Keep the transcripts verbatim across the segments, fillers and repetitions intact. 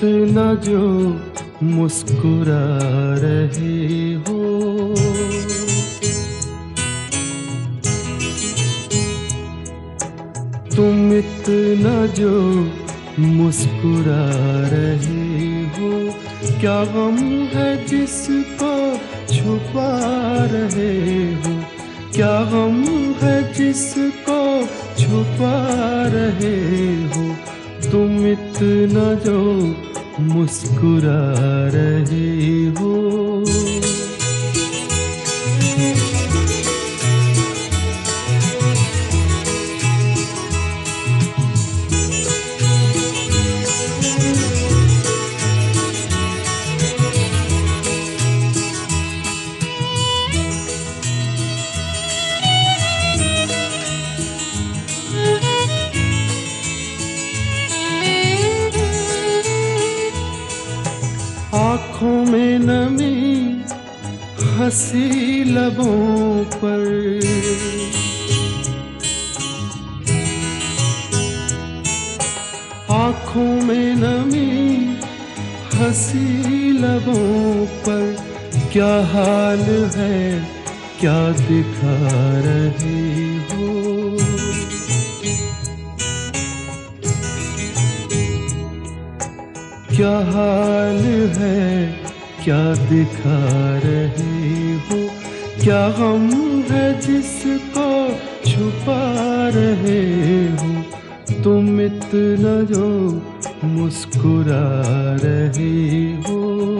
इतना जो मुस्कुरा रहे हो, तुम इतना जो मुस्कुरा रहे हो, क्या गम है जिसको छुपा रहे हो, क्या गम है जिसको छुपा रहे हो, तुम इतना जो मुस्कुरा रहे हो। आँखों में नमी हंसी लबों पर, आँखों में नमी हंसी लबों पर, क्या हाल है क्या दिखा रहे हो, क्या हाल है क्या दिखा रहे हो, क्या गम है जिसको छुपा रहे हो, तुम इतना जो मुस्कुरा रहे हो।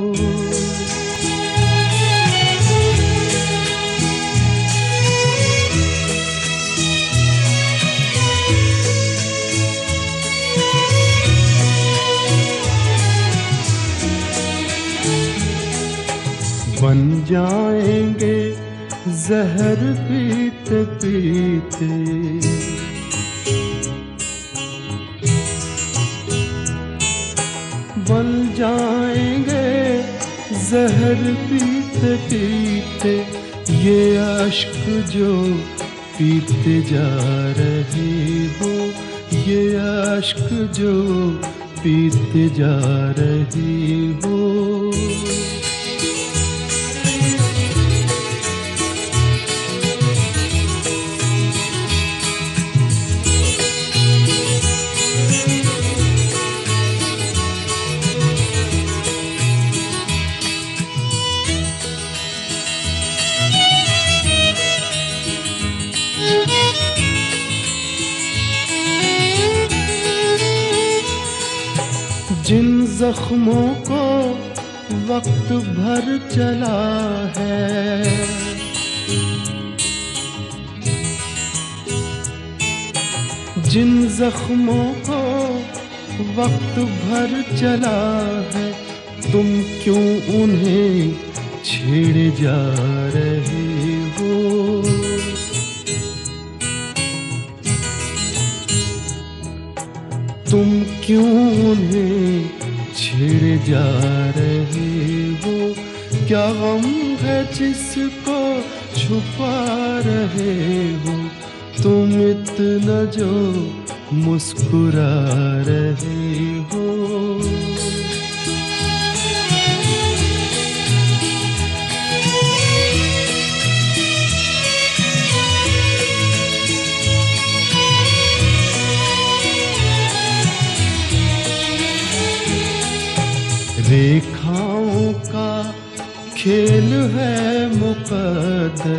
बन जाएंगे जहर पीते पीते, बन जाएंगे जहर पीते पीते, ये अश्क जो पीते जा रहे हो, ये अश्क जो पीते जा रहे हो। जिन जख्मों को वक्त भर चला है, जिन जख्मों को वक्त भर चला है, तुम क्यों उन्हें छेड़े जा रहे हो, तुम क्यों उन्हें छेड़े जा रहे हो, क्या गम है जिसको छुपा रहे हो, तुम इतना जो मुस्कुरा रहे हो। रेखाओं का खेल है मुकद्दर,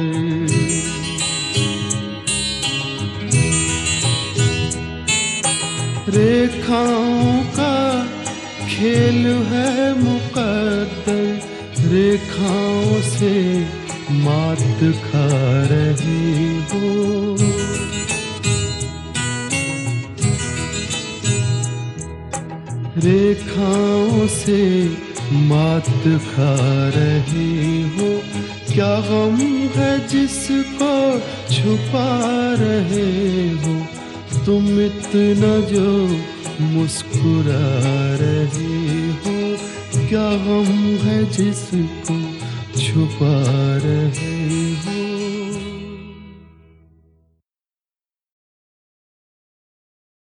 रेखाओं का खेल है मुकद्दर, रेखाओं से मात खा रही हो, रेखाओं से मात खा रही हो, क्या गम है जिसको छुपा रहे हो, तुम इतना जो मुस्कुरा रहे हो, क्या गम है जिसको छुपा रहे